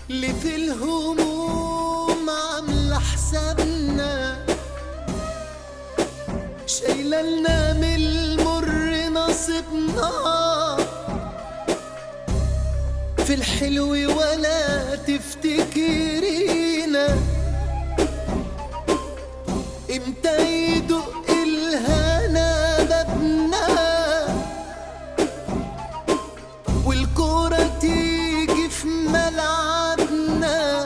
اللي في الهموم عاملة حسابنا، شايلة لنا من المر نصيبنا، في الحلو ولا تفتكرينا، امتى يدق الهنا بابنا والكورة تيجي في ملعبنا،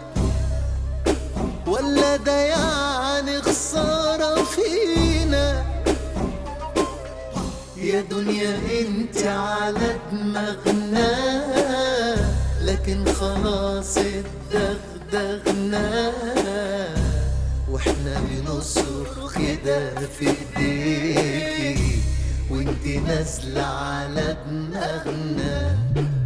ولا ده يعني خسارة فينا؟ يا دنيا انت على دماغنا، لكن خلاص اتدغدغنا، واحنا بنصرخ كده في ايديكي وانت نازلة على دماغنا.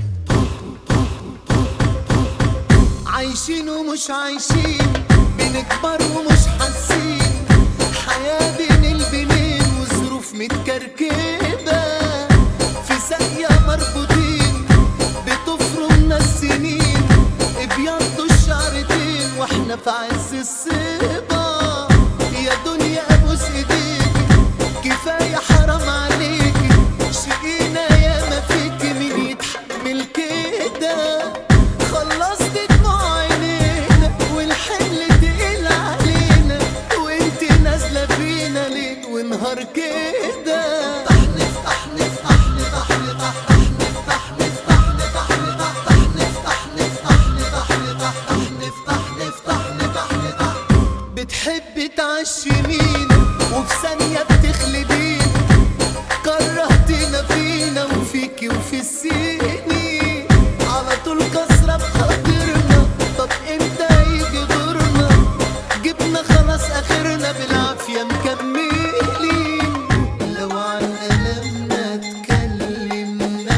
عايشين ومش عايشين، بنكبر ومش حاسين، حياة بين البنين وظروف متكركبة، في ساقية مربوطين بتفرمنا السنين، ابيضوا الشعرتين واحنا في عز الصبا. يا دنيا ابوس ايديكي، كفاية حرام عليكي، شقينا ياما فيكي مين يتحمل كده؟ خلصت دموع عينينا والحمل تقيل علينا، وانت نازلة فينا ليل ونهار كده. تحنف تحنف تحنف تحنف تحنف تحنف تحنف تحنف تحنف تحنف تحنف تحنف. بتحبي تعشمينا وفي ثانية بتخلدينا، كرهتينا فينا وفيكي وفي السنين، على طول كسرة بخاطرنا، طب امتى يجي دورنا؟ جبنا خلاص اخرنا بالعافية مكملين، لو عن ألمنا اتكلمنا،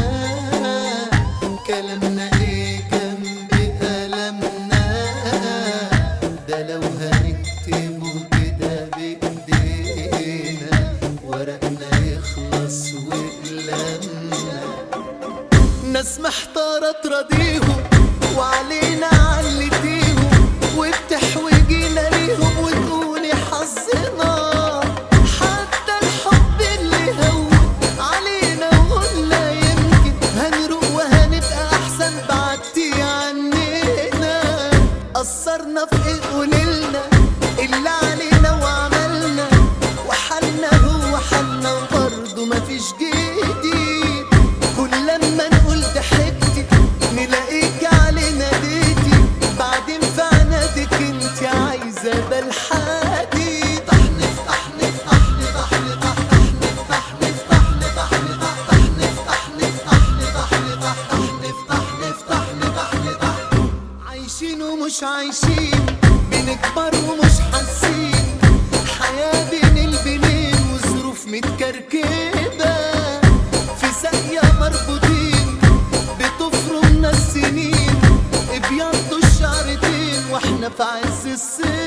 كلامنا ايه جنب ألمنا؟ ده لو هنكتبه كده بإيدينا، ورقنا يخلص وقلمنا. ناس محتارة تراضيهم وعلينا علتيهم، وبتحوجينا ليهم وتقولي حظنا، حتى الحب اللي هون علينا وقلنا يمكن هنروق وهنبقى أحسن بعدتي عننا. قصرنا في ايه قوليلنا اللي علينا وعملنا، وحالنا هو حالنا وبرضه مفيش جديد، كل لما نقول ضحكتي نلاقيك علينا ديتي، بعدين في عنادك انت عايزة بالحديد. تحنف تحنف تحنف تحنف تحنف تحنف تحنف تحنف تحنف تحنف تحنف تحنف. عايشين ومش عايشين، بنكبر ومش حاسين، حياة بين البنين وظروف متكركبة، في ساقية مربوطين بتفرمنا السنين، ابيضوا الشعرتين واحنا في عز الصيف.